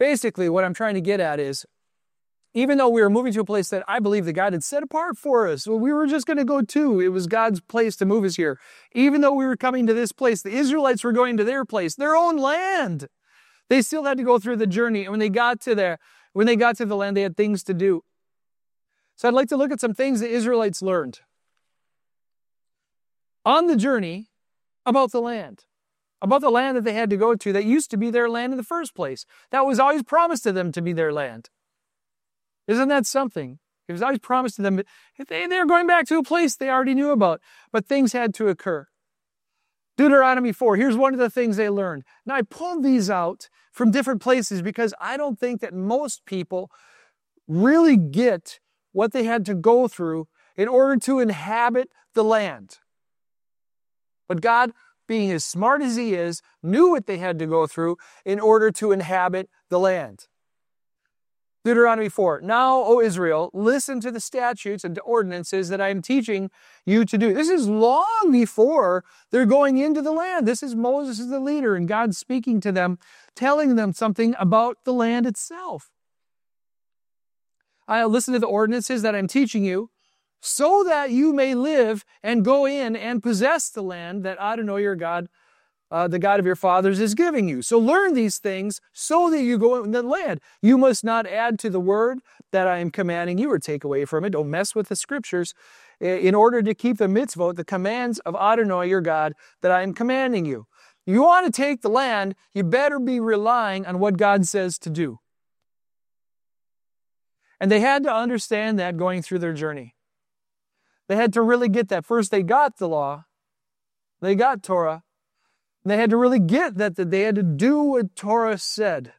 Basically, what I'm trying to get at is, even though we were moving to a place that I believe that God had set apart for us, well, we were just going to go to, it was God's place to move us here. Even though we were coming to this place, the Israelites were going to their place, their own land. They still had to go through the journey. And when they got to the land, they had things to do. So I'd like to look at some things the Israelites learned on the journey about the land that they had to go to that used to be their land in the first place. That was always promised to them to be their land. Isn't that something? It was always promised to them. They're going back to a place they already knew about, but things had to occur. Deuteronomy 4, here's one of the things they learned. Now, I pulled these out from different places because I don't think that most people really get what they had to go through in order to inhabit the land. But God, being as smart as He is, knew what they had to go through in order to inhabit the land. Deuteronomy 4, now, O Israel, listen to the statutes and ordinances that I am teaching you to do. This is long before they're going into the land. This is Moses as the leader, and God speaking to them, telling them something about the land itself. I listen to the ordinances that I'm teaching you, so that you may live and go in and possess the land that Adonai your God, the God of your fathers, is giving you. So learn these things so that you go in the land. You must not add to the word that I am commanding you or take away from it. Don't mess with the scriptures in order to keep the mitzvot, the commands of Adonai your God that I am commanding you. You want to take the land, you better be relying on what God says to do. And they had to understand that going through their journey. They had to really get that. First, they got the law. They got Torah. They had to really get that they had to do what Torah said.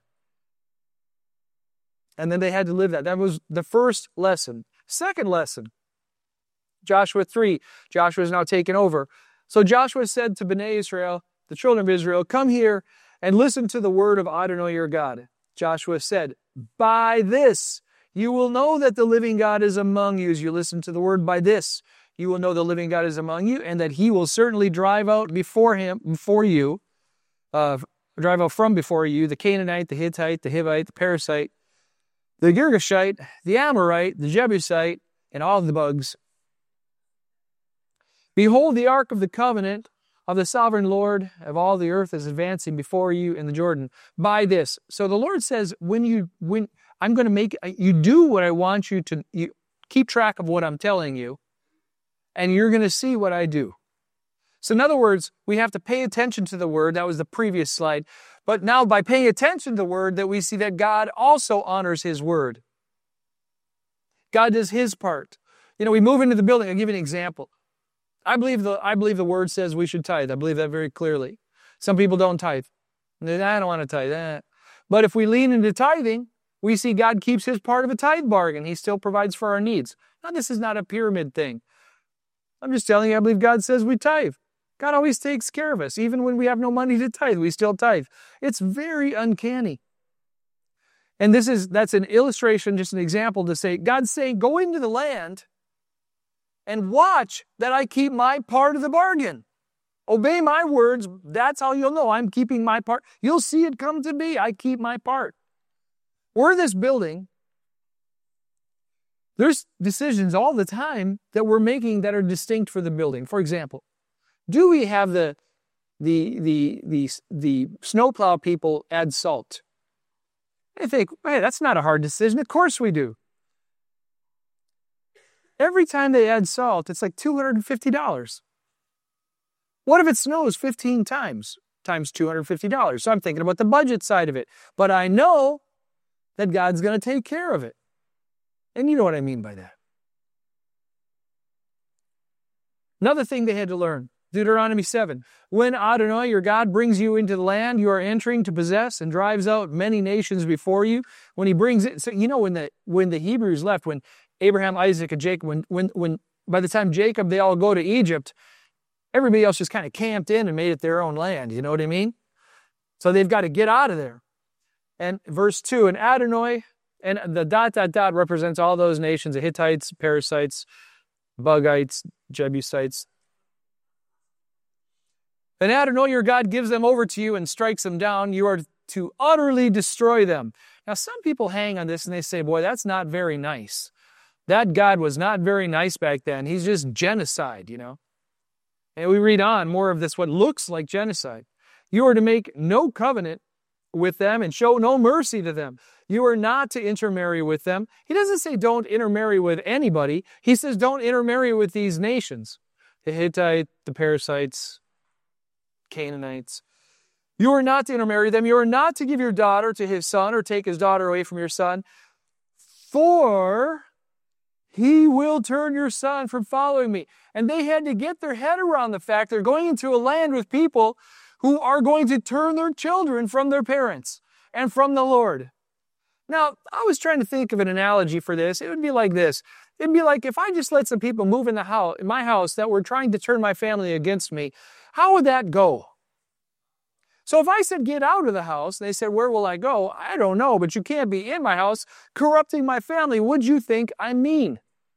And then they had to live that. That was the first lesson. Second lesson, Joshua 3. Joshua is now taken over. So Joshua said to Bnei Israel, the children of Israel, come here and listen to the word of Adonai your God. Joshua said, by this you will know that the living God is among you as you listen to the word. By this you will know the living God is among you, and that He will certainly drive out from before you, the Canaanite, the Hittite, the Hivite, the Perizzite, the Girgashite, the Amorite, the Jebusite, and all the bugs. Behold, the ark of the covenant of the sovereign Lord of all the earth is advancing before you in the Jordan. By this. So the Lord says, when I'm going to make you do what I want you to, keep track of what I'm telling you, and you're going to see what I do. So in other words, we have to pay attention to the word. That was the previous slide. But now by paying attention to the word, that we see that God also honors His word. God does His part. We move into the building. I'll give you an example. I believe the word says we should tithe. I believe that very clearly. Some people don't tithe. I don't want to tithe. But if we lean into tithing, we see God keeps His part of a tithe bargain. He still provides for our needs. Now, this is not a pyramid thing. I'm just telling you, I believe God says we tithe. God always takes care of us. Even when we have no money to tithe, we still tithe. It's very uncanny. And that's an illustration, just an example to say, God's saying, go into the land and watch that I keep my part of the bargain. Obey my words. That's how you'll know I'm keeping my part. You'll see it come to be. I keep my part. We're this building. There's decisions all the time that we're making that are distinct for the building. For example, do we have the snowplow people add salt? I think, hey, that's not a hard decision. Of course we do. Every time they add salt, it's like $250. What if it snows 15 times $250? So I'm thinking about the budget side of it. But I know that God's going to take care of it. And you know what I mean by that. Another thing they had to learn, Deuteronomy 7. When Adonai, your God, brings you into the land you are entering to possess and drives out many nations before you, when He brings it, so when the Hebrews left, when Abraham, Isaac, and Jacob, when by the time Jacob, they all go to Egypt, everybody else just kind of camped in and made it their own land. You know what I mean? So they've got to get out of there. And verse 2, and Adonai, and the ... represents all those nations, the Hittites, Perizzites, Bugites, Jebusites. And Adonai, your God, gives them over to you and strikes them down. You are to utterly destroy them. Now, some people hang on this and they say, boy, that's not very nice. That God was not very nice back then. He's just genocide, you know. And we read on more of this, what looks like genocide. You are to make no covenant with them and show no mercy to them. You are not to intermarry with them. He doesn't say don't intermarry with anybody. He says don't intermarry with these nations. The Hittites, the Perizzites, Canaanites. You are not to intermarry them. You are not to give your daughter to his son or take his daughter away from your son. For he will turn your son from following me. And they had to get their head around the fact they're going into a land with people who are going to turn their children from their parents and from the Lord. Now, I was trying to think of an analogy for this. It would be like this. It'd be like if I just let some people move in my house that were trying to turn my family against me, how would that go? So if I said, get out of the house, they said, where will I go? I don't know, but you can't be in my house corrupting my family. Would you think I'm mean?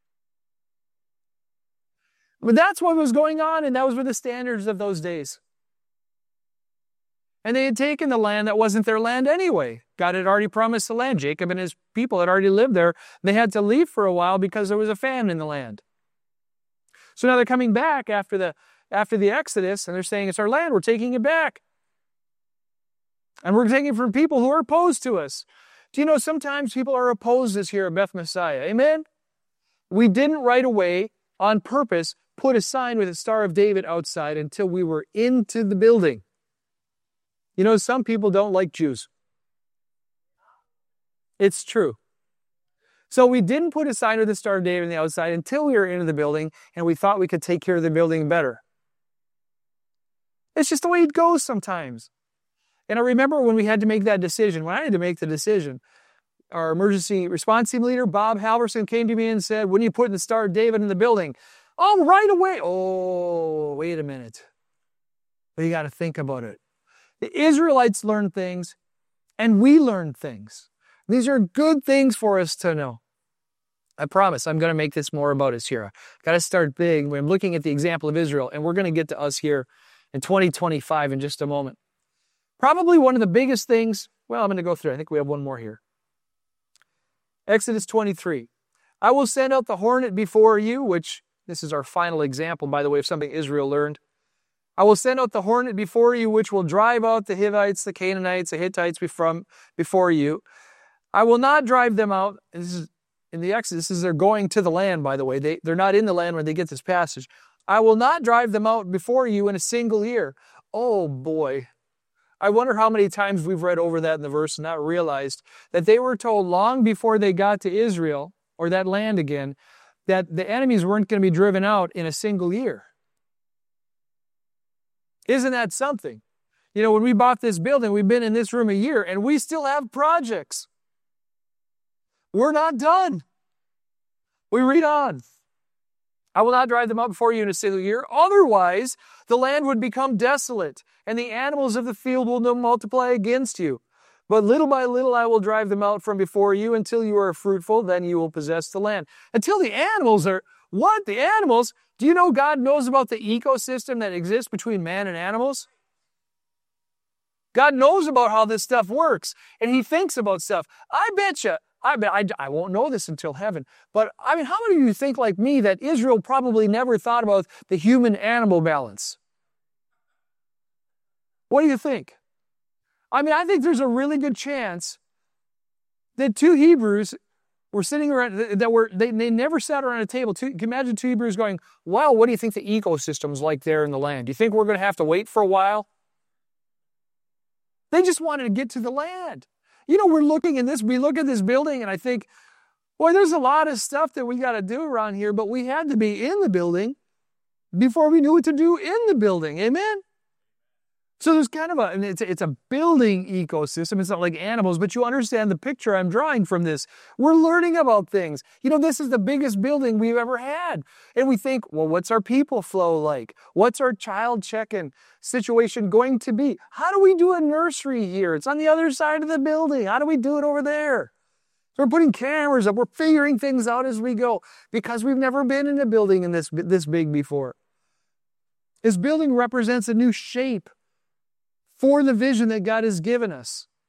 But that's what was going on, and those were the standards of those days. And they had taken the land that wasn't their land anyway. God had already promised the land. Jacob and his people had already lived there. They had to leave for a while because there was a famine in the land. So now they're coming back after the Exodus, and they're saying, it's our land, we're taking it back. And we're taking it from people who are opposed to us. Do you know sometimes people are opposed to us here at Beth Messiah? Amen? We didn't right away, on purpose, put a sign with a Star of David outside until we were into the building. You know, some people don't like Jews. It's true. So we didn't put a sign with the Star of David on the outside until we were into the building, and we thought we could take care of the building better. It's just the way it goes sometimes. And I remember when we had to make that decision, when I had to make the decision, our emergency response team leader, Bob Halverson, came to me and said, when are you putting the Star of David in the building? Oh, right away. Oh, wait a minute. But you got to think about it. The Israelites learned things, and we learned things. These are good things for us to know. I promise I'm going to make this more about us here. I've got to start big. I'm looking at the example of Israel, and we're going to get to us here in 2025 in just a moment. Probably one of the biggest things, well, I'm going to go through. I think we have one more here. Exodus 23. I will send out the hornet before you, which this is our final example, by the way, of something Israel learned. I will send out the hornet before you, which will drive out the Hivites, the Canaanites, the Hittites before you. I will not drive them out. This is in the Exodus. This is they're going to the land, by the way. They're not in the land when they get this passage. I will not drive them out before you in a single year. Oh, boy. I wonder how many times we've read over that in the verse and not realized that they were told long before they got to Israel, or that land again, that the enemies weren't going to be driven out in a single year. Isn't that something? You know, when we bought this building, we've been in this room a year, and we still have projects. We're not done. We read on. I will not drive them out before you in a single year. Otherwise, the land would become desolate, and the animals of the field will multiply against you. But little by little I will drive them out from before you until you are fruitful, then you will possess the land. Until the animals are, what? The animals? Do you know God knows about the ecosystem that exists between man and animals? God knows about how this stuff works, and He thinks about stuff. I won't know this until heaven, but I mean, how many of you think like me that Israel probably never thought about the human-animal balance? What do you think? I mean, I think there's a really good chance that two Hebrews were sitting around, they never sat around a table. You can imagine two Hebrews going, wow, what do you think the ecosystem's like there in the land? Do you think we're going to have to wait for a while? They just wanted to get to the land. You know, we look at this building and I think, boy, there's a lot of stuff that we got to do around here, but we had to be in the building before we knew what to do in the building. Amen? So there's kind of it's a building ecosystem. It's not like animals, but you understand the picture I'm drawing from this. We're learning about things. You know, this is the biggest building we've ever had. And we think, well, what's our people flow like? What's our child check-in situation going to be? How do we do a nursery here? It's on the other side of the building. How do we do it over there? So we're putting cameras up. We're figuring things out as we go because we've never been in a building in this big before. This building represents a new shape for the vision that God has given us.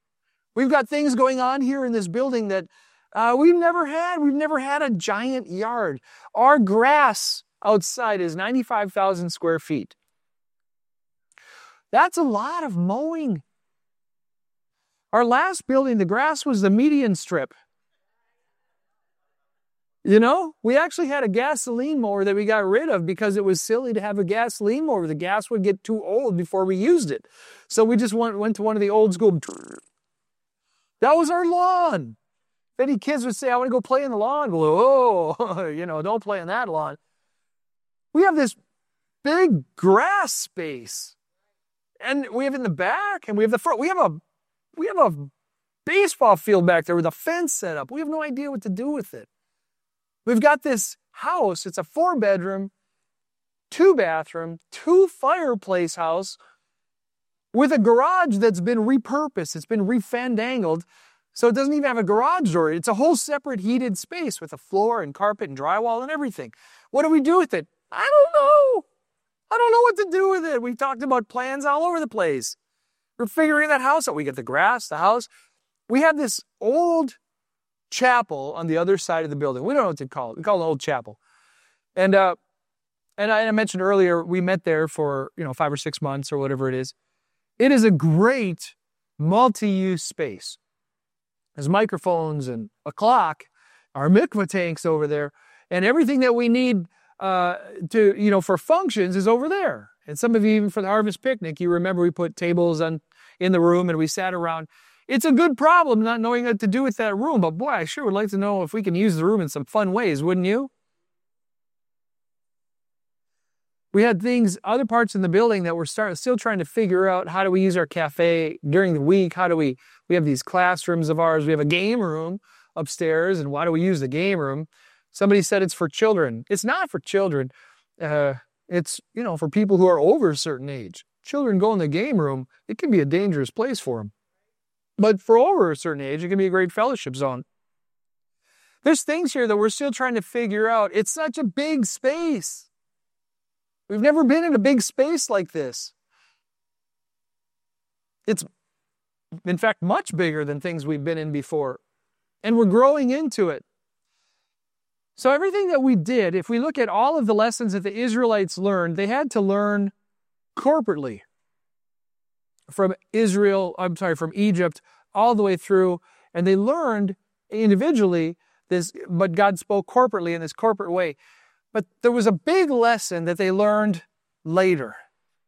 We've got things going on here in this building that we've never had. We've never had a giant yard. Our grass outside is 95,000 square feet. That's a lot of mowing. Our last building, the grass was the median strip. You know, we actually had a gasoline mower that we got rid of because it was silly to have a gasoline mower. The gas would get too old before we used it. So we just went to one of the old school. That was our lawn. If any kids would say, I want to go play in the lawn, well, oh, don't play in that lawn. We have this big grass space. And we have in the back and we have the front. We have a baseball field back there with a fence set up. We have no idea what to do with it. We've got this house. It's a 4-bedroom, 2-bathroom, 2-fireplace house with a garage that's been repurposed. It's been refandangled, so it doesn't even have a garage door. It's a whole separate heated space with a floor and carpet and drywall and everything. What do we do with it? I don't know. I don't know what to do with it. We've talked about plans all over the place. We're figuring that house out. We get the grass, the house. We have this old chapel on the other side of the building. We don't know what to call it. We call it an old chapel. And I mentioned earlier, we met there for 5 or 6 months or whatever it is. It is a great multi-use space. There's microphones and a clock, our mikvah tanks over there, and everything that we need for functions is over there. And some of you, even for the harvest picnic, you remember we put tables in the room and we sat around. It's a good problem not knowing what to do with that room, but boy, I sure would like to know if we can use the room in some fun ways, wouldn't you? We had other parts in the building that we're still trying to figure out. How do we use our cafe during the week? We have these classrooms of ours. We have a game room upstairs, and why do we use the game room? Somebody said it's for children. It's not for children. It's, for people who are over a certain age. Children go in the game room, it can be a dangerous place for them. But for over a certain age, it can be a great fellowship zone. There's things here that we're still trying to figure out. It's such a big space. We've never been in a big space like this. It's, in fact, much bigger than things we've been in before. And we're growing into it. So everything that we did, if we look at all of the lessons that the Israelites learned, they had to learn corporately. From Egypt all the way through, and they learned individually this, but God spoke corporately in this corporate way. But there was a big lesson that they learned later.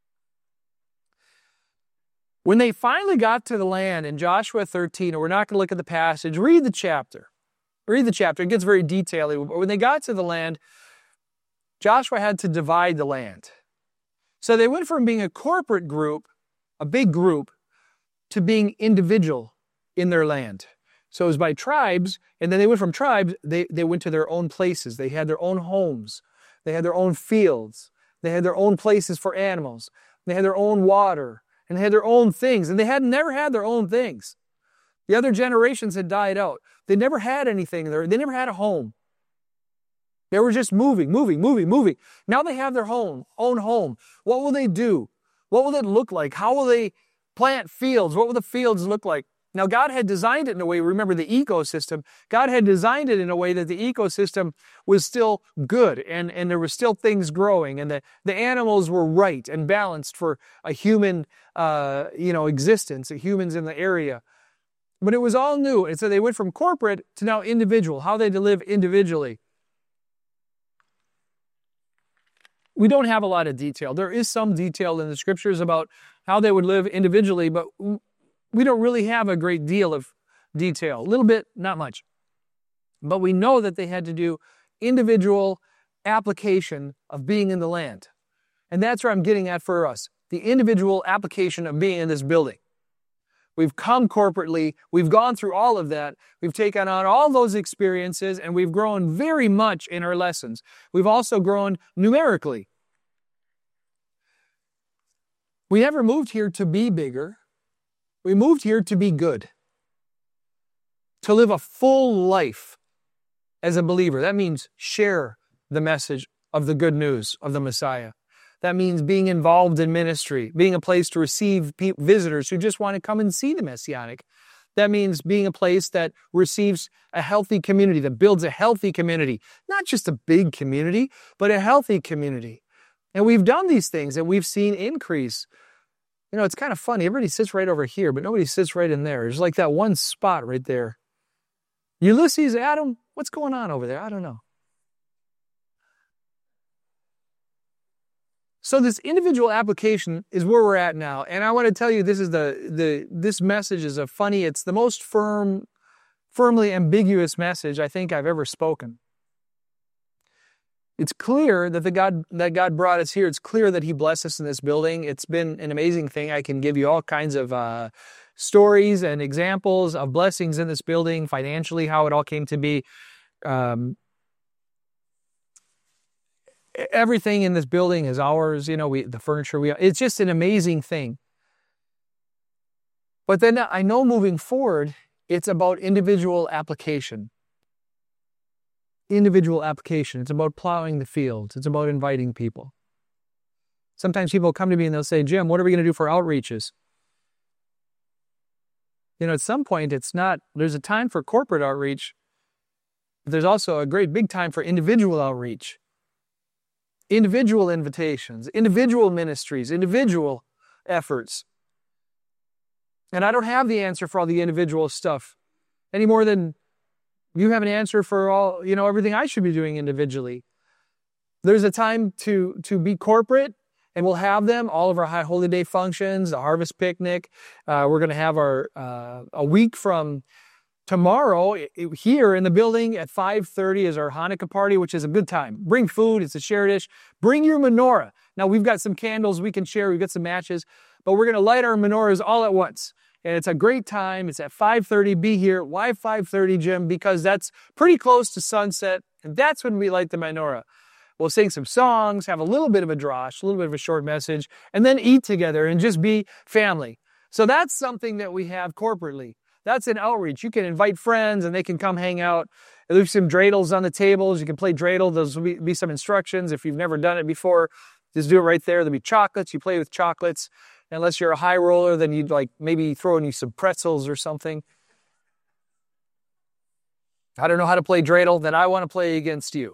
When they finally got to the land in Joshua 13, and we're not going to look at the passage, read the chapter. It gets very detailed. But when they got to the land, Joshua had to divide the land. So they went from being a corporate group, a big group, to being individual in their land. So it was by tribes, and then they went from tribes, they went to their own places. They had their own homes. They had their own fields. They had their own places for animals. They had their own water, and they had their own things, and they had never had their own things. The other generations had died out. They never had anything there. They never had a home. They were just moving. Now they have their own home. What will they do? What will it look like? How will they plant fields? What will the fields look like? Now, God had designed it in a way, remember the ecosystem, God had designed it in a way that the ecosystem was still good and there were still things growing and the animals were right and balanced for a human, existence, humans in the area. But it was all new. And so they went from corporate to now individual, how they live individually. We don't have a lot of detail. There is some detail in the scriptures about how they would live individually, but we don't really have a great deal of detail. A little bit, not much. But we know that they had to do individual application of being in the land. And that's where I'm getting at for us. The individual application of being in this building. We've come corporately. We've gone through all of that. We've taken on all those experiences, and we've grown very much in our lessons. We've also grown numerically. We never moved here to be bigger. We moved here to be good. To live a full life as a believer. That means share the message of the good news of the Messiah. That means being involved in ministry, being a place to receive visitors who just want to come and see the Messianic. That means being a place that receives a healthy community, that builds a healthy community. Not just a big community, but a healthy community. And we've done these things and we've seen increase. You know, it's kind of funny. Everybody sits right over here, but nobody sits right in there. There's like that one spot right there. Ulysses, Adam, what's going on over there? I don't know. So this individual application is where we're at now. And I want to tell you, this is this message is it's the most firmly ambiguous message I think I've ever spoken. It's clear that God brought us here. It's clear that He blessed us in this building. It's been an amazing thing. I can give you all kinds of stories and examples of blessings in this building, financially, how it all came to be. Everything in this building is ours. You know, the furniture, it's just an amazing thing. But then I know moving forward, it's about individual application. Individual application. It's about plowing the fields. It's about inviting people. Sometimes people come to me and they'll say, Jim, what are we going to do for outreaches? You know, at some point, there's a time for corporate outreach, but there's also a great big time for individual outreach. Individual invitations, individual ministries, individual efforts. And I don't have the answer for all the individual stuff any more than you have an answer for all, everything I should be doing individually. There's a time to be corporate, and we'll have them, all of our High Holy Day functions, the Harvest Picnic. We're going to have a week from tomorrow here in the building at 5:30 is our Hanukkah party, which is a good time. Bring food. It's a share dish. Bring your menorah. Now, we've got some candles we can share. We've got some matches, but we're going to light our menorahs all at once. And it's a great time. It's at 5:30. Be here. Why 5:30, Jim? Because that's pretty close to sunset, and that's when we light the menorah. We'll sing some songs, have a little bit of a drosh, a little bit of a short message, and then eat together and just be family. So that's something that we have corporately. That's an outreach. You can invite friends and they can come hang out. There's some dreidels on the tables. You can play dreidel. Those will be some instructions. If you've never done it before, just do it right there. There'll be chocolates. You play with chocolates. Unless you're a high roller, then you'd maybe throw in you some pretzels or something. I don't know how to play dreidel, then I want to play against you.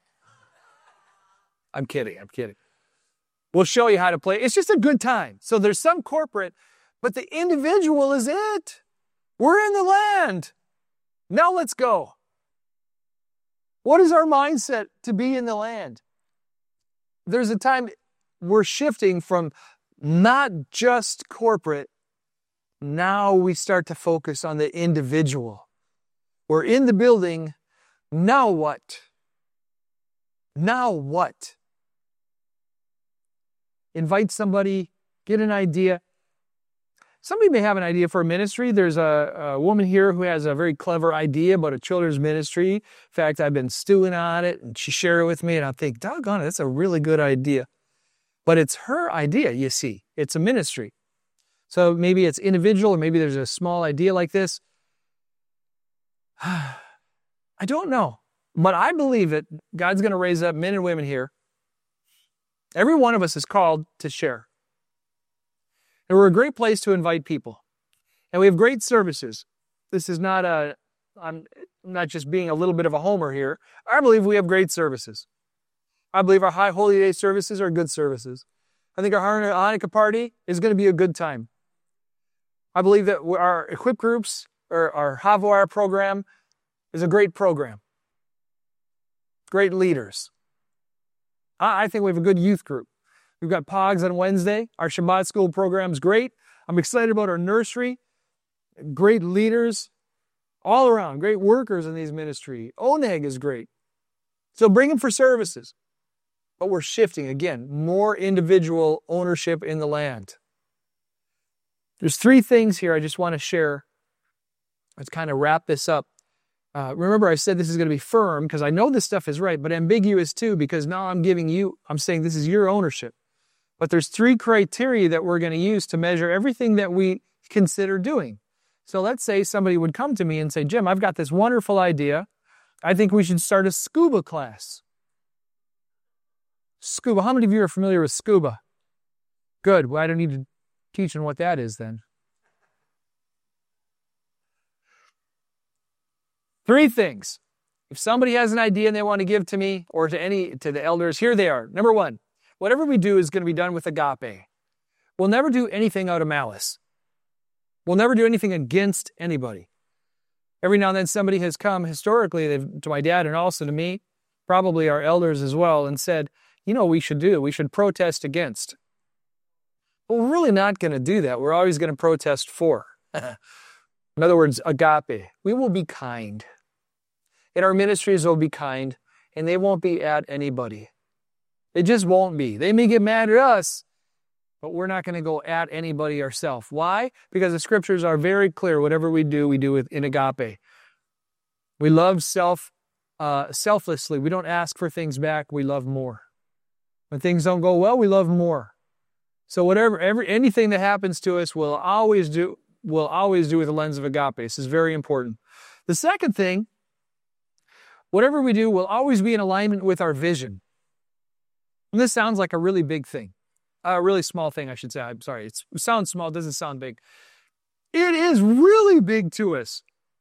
I'm kidding. We'll show you how to play. It's just a good time. So there's some corporate, but the individual is it. We're in the land. Now let's go. What is our mindset to be in the land? There's a time we're shifting from not just corporate. Now we start to focus on the individual. We're in the building. Now what? Now what? Invite somebody, get an idea. Somebody may have an idea for a ministry. There's a woman here who has a very clever idea about a children's ministry. In fact, I've been stewing on it, and she shared it with me, and I think, doggone it, that's a really good idea. But it's her idea, you see. It's a ministry. So maybe it's individual, or maybe there's a small idea like this. I don't know. But I believe that God's going to raise up men and women here. Every one of us is called to share. And we're a great place to invite people. And we have great services. This is not I'm not just being a little bit of a homer here. I believe we have great services. I believe our High Holy Day services are good services. I think our Hanukkah party is going to be a good time. I believe that our equip groups, or our Havwire program, is a great program. Great leaders. I think we have a good youth group. We've got POGs on Wednesday. Our Shabbat school program is great. I'm excited about our nursery. Great leaders all around. Great workers in these ministry. Oneg is great. So bring them for services. But we're shifting, again, more individual ownership in the land. There's 3 things here I just want to share. Let's kind of wrap this up. Remember, I said this is going to be firm because I know this stuff is right, but ambiguous too, because now I'm saying this is your ownership. But there's 3 criteria that we're going to use to measure everything that we consider doing. So let's say somebody would come to me and say, Jim, I've got this wonderful idea. I think we should start a scuba class. Scuba. How many of you are familiar with scuba? Good. Well, I don't need to teach on what that is then. 3 things. If somebody has an idea and they want to give to me or to the elders, here they are. Number 1, whatever we do is going to be done with agape. We'll never do anything out of malice. We'll never do anything against anybody. Every now and then somebody has come historically to my dad and also to me, probably our elders as well, and said, you know what we should do? We should protest against. But we're really not going to do that. We're always going to protest for. In other words, agape. We will be kind. In our ministries, we'll be kind, and they won't be at anybody. They just won't be. They may get mad at us, but we're not going to go at anybody ourselves. Why? Because the scriptures are very clear. Whatever we do in agape. We love selflessly. We don't ask for things back. We love more. When things don't go well, we love more. So anything that happens to us, we'll always do with the lens of agape. This is very important. The second thing, whatever we do will always be in alignment with our vision. And this sounds like a really big thing. A really small thing, I should say. I'm sorry. It sounds small. It doesn't sound big. It is really big to us.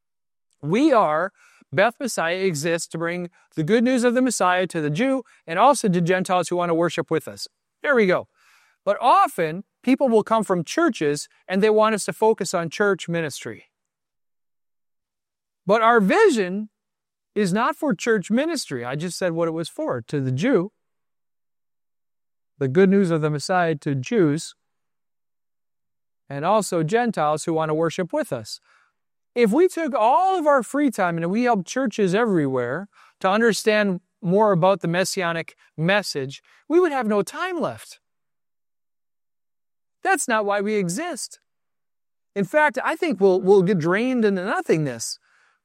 Beth Messiah exists to bring the good news of the Messiah to the Jew and also to Gentiles who want to worship with us. There we go. But often, people will come from churches and they want us to focus on church ministry. But our vision is not for church ministry. I just said what it was for, to the Jew. The good news of the Messiah to Jews and also Gentiles who want to worship with us. If we took all of our free time and we helped churches everywhere to understand more about the messianic message, we would have no time left. That's not why we exist. In fact, I think we'll get drained into nothingness.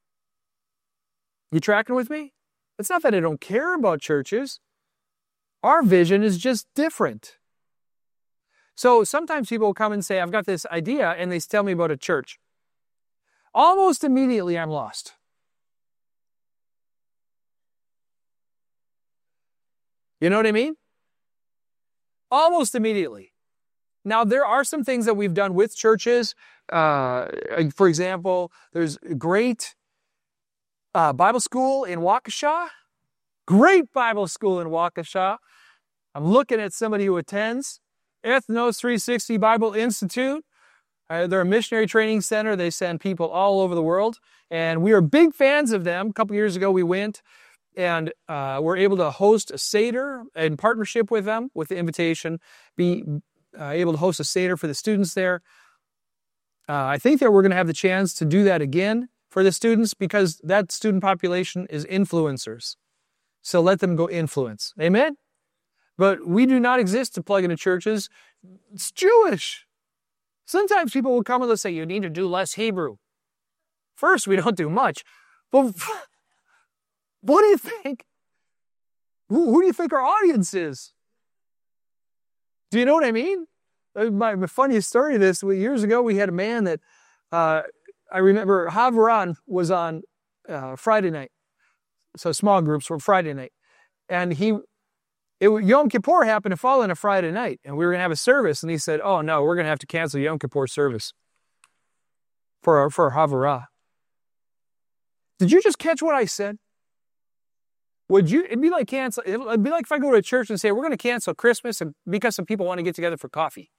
You tracking with me? It's not that I don't care about churches. Our vision is just different. So sometimes people will come and say, I've got this idea, and they tell me about a church. Almost immediately, I'm lost. You know what I mean? Almost immediately. Now, there are some things that we've done with churches. For example, there's a great Bible school in Waukesha. Great Bible school in Waukesha. I'm looking at somebody who attends. Ethnos 360 Bible Institute. They're a missionary training center. They send people all over the world. And we are big fans of them. A couple years ago, we went and were able to host a Seder in partnership with them, with the invitation, be able to host a Seder for the students there. I think that we're going to have the chance to do that again for the students because that student population is influencers. So let them go influence. Amen? But we do not exist to plug into churches. It's Jewish. Sometimes people will come and they'll say, you need to do less Hebrew. First, we don't do much. But what do you think? Who do you think our audience is? Do you know what I mean? My funniest story of this, years ago, we had a man that, I remember Havran was on Friday night. So small groups were Friday night. And Yom Kippur happened to fall on a Friday night. And we were going to have a service. And he said, oh no, we're going to have to cancel Yom Kippur service for Havara. Did you just catch what I said? It'd be like if I go to a church and say, we're going to cancel Christmas because some people want to get together for coffee.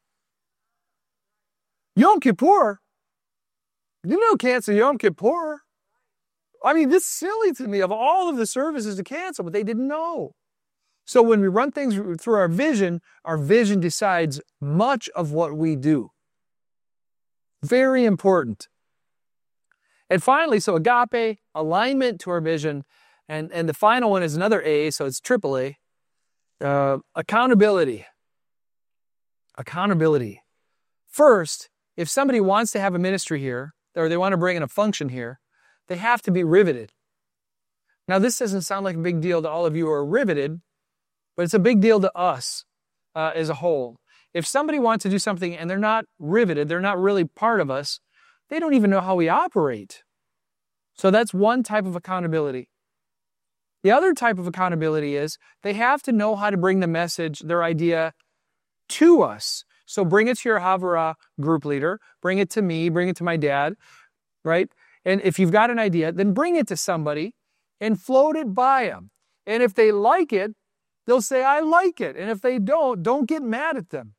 Yom Kippur? You don't cancel Yom Kippur. I mean, this is silly to me of all of the services to cancel, but they didn't know. So when we run things through our vision decides much of what we do. Very important. And finally, so agape, alignment to our vision, and the final one is another A, so it's triple A. Accountability. Accountability. First, if somebody wants to have a ministry here, or they want to bring in a function here, they have to be riveted. Now, this doesn't sound like a big deal to all of you who are riveted, but it's a big deal to us as a whole. If somebody wants to do something and they're not riveted, they're not really part of us, they don't even know how we operate. So that's one type of accountability. The other type of accountability is they have to know how to bring the message, their idea, to us. So bring it to your Havara group leader, bring it to me, bring it to my dad, right? And if you've got an idea, then bring it to somebody and float it by them. And if they like it, they'll say, I like it. And if they don't get mad at them.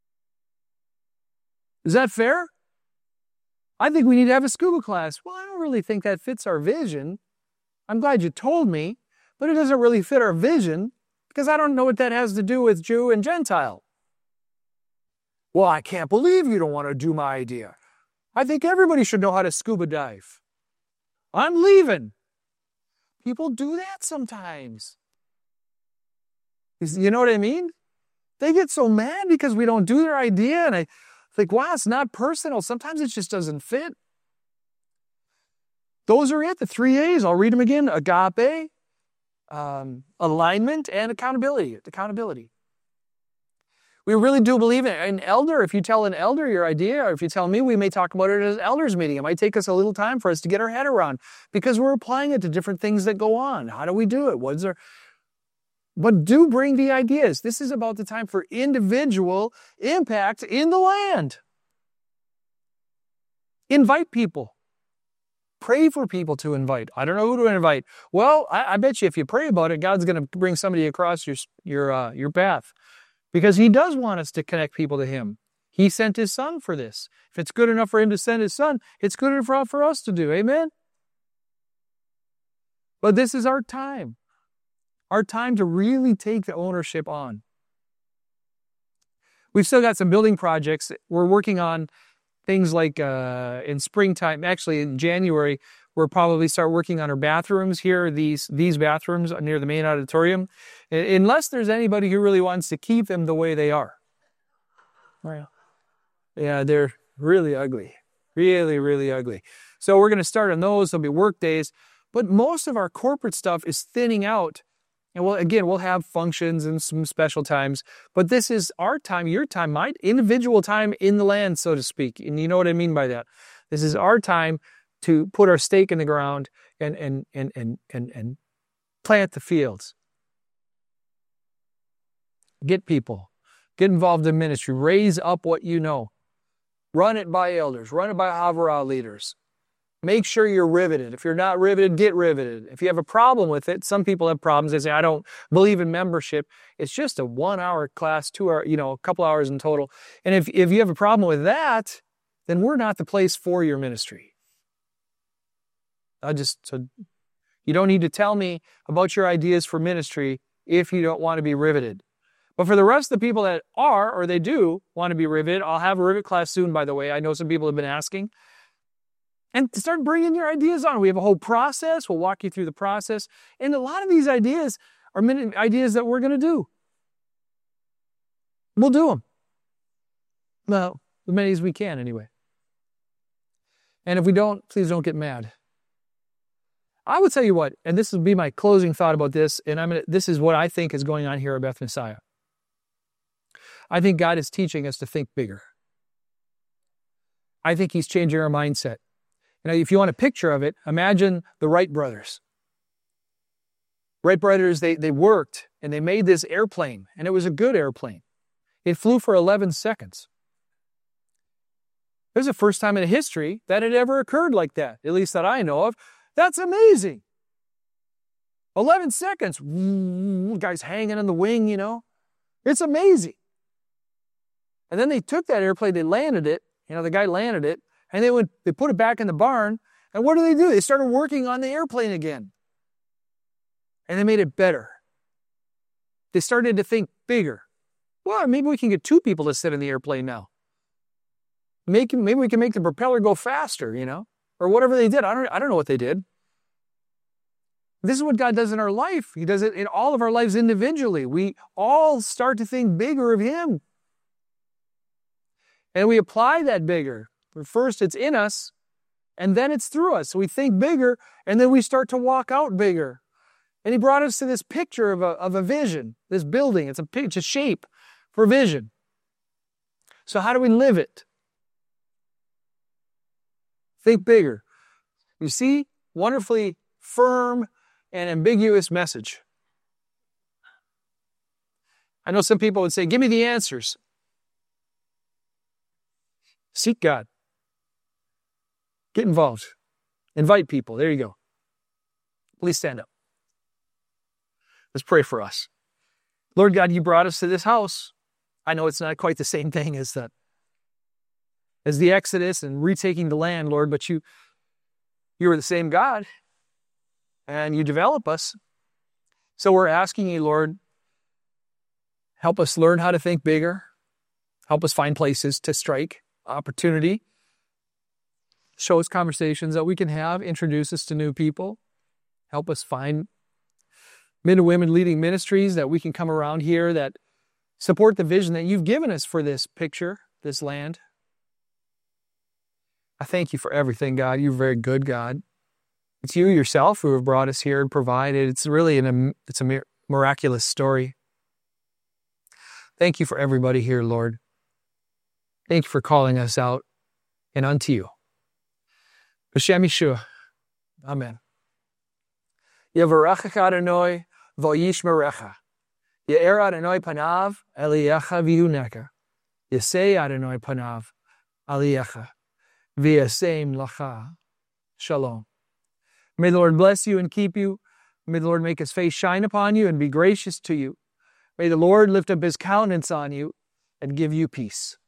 Is that fair? I think we need to have a scuba class. Well, I don't really think that fits our vision. I'm glad you told me, but it doesn't really fit our vision because I don't know what that has to do with Jew and Gentile. Well, I can't believe you don't want to do my idea. I think everybody should know how to scuba dive. I'm leaving. People do that sometimes. You know what I mean? They get so mad because we don't do their idea, and I think, wow, it's not personal. Sometimes it just doesn't fit. Those are it, the 3 A's. I'll read them again. Agape, alignment, and accountability. Accountability. We really do believe in an elder. If you tell an elder your idea, or if you tell me, we may talk about it at an elders meeting. It might take us a little time for us to get our head around because we're applying it to different things that go on. How do we do it? But do bring the ideas. This is about the time for individual impact in the land. Invite people. Pray for people to invite. I don't know who to invite. Well, I bet you if you pray about it, God's going to bring somebody across your path. Because He does want us to connect people to Him. He sent His Son for this. If it's good enough for Him to send His Son, it's good enough for us to do. Amen? But this is our time. Our time to really take the ownership on. We've still got some building projects. We're working on things like in springtime. Actually, in January, we'll probably start working on our bathrooms here, these bathrooms near the main auditorium, unless there's anybody who really wants to keep them the way they are. Yeah, they're really ugly. Really, really ugly. So we're going to start on those. There'll be work days. But most of our corporate stuff is thinning out. And we'll have functions and some special times. But this is our time, your time, my individual time in the land, so to speak. And you know what I mean by that. This is our time to put our stake in the ground and plant the fields. Get people. Get involved in ministry. Raise up what you know. Run it by elders. Run it by Havurah leaders. Make sure you're riveted. If you're not riveted, get riveted. If you have a problem with it, some people have problems. They say, I don't believe in membership. It's just a 1 hour class, 2 hour, a couple hours in total. And if you have a problem with that, then we're not the place for your ministry. So you don't need to tell me about your ideas for ministry if you don't want to be riveted. But for the rest of the people that are, or they do want to be riveted, I'll have a rivet class soon, by the way. I know some people have been asking. And start bringing your ideas on. We have a whole process. We'll walk you through the process. And a lot of these ideas are ideas that we're going to do. We'll do them. Well, as many as we can anyway. And if we don't, please don't get mad. I will tell you what, and this will be my closing thought about this, and this is what I think is going on here at Beth Messiah. I think God is teaching us to think bigger. I think He's changing our mindset. If you want a picture of it, imagine the Wright brothers. Wright brothers, they worked and they made this airplane, and it was a good airplane. It flew for 11 seconds. It was the first time in history that it ever occurred like that, at least that I know of. That's amazing. 11 seconds. Guys hanging on the wing, It's amazing. And then they took that airplane, they landed it. The guy landed it. And they put it back in the barn. And what do? They started working on the airplane again. And they made it better. They started to think bigger. Well, maybe we can get 2 people to sit in the airplane now. Maybe we can make the propeller go faster, or whatever they did. I don't know what they did. This is what God does in our life. He does it in all of our lives individually. We all start to think bigger of Him. And we apply that bigger. First, it's in us, and then it's through us. So we think bigger, and then we start to walk out bigger. And He brought us to this picture of a vision, this building. It's a shape for vision. So how do we live it? Think bigger. You see, wonderfully firm and ambiguous message. I know some people would say, give me the answers. Seek God. Get involved. Invite people. There you go. Please stand up. Let's pray for us. Lord God, you brought us to this house. I know it's not quite the same thing as the Exodus and retaking the land, Lord, but you are the same God, and you develop us. So we're asking you, Lord, help us learn how to think bigger. Help us find places to strike opportunity. Show us conversations that we can have. Introduce us to new people. Help us find men and women leading ministries that we can come around here that support the vision that you've given us for this picture, this land. I thank you for everything, God. You're a very good God. It's you yourself who have brought us here and provided. It's really it's a miraculous story. Thank you for everybody here, Lord. Thank you for calling us out and unto you. B'Shem Yeshua. Amen. Yevarachach Adonai v'yishmerecha. Ye'er Adonai panav eliyecha v'yuneka. Yesei Adonai panav eliyecha v'yasem lacha. Shalom. May the Lord bless you and keep you. May the Lord make his face shine upon you and be gracious to you. May the Lord lift up his countenance on you and give you peace.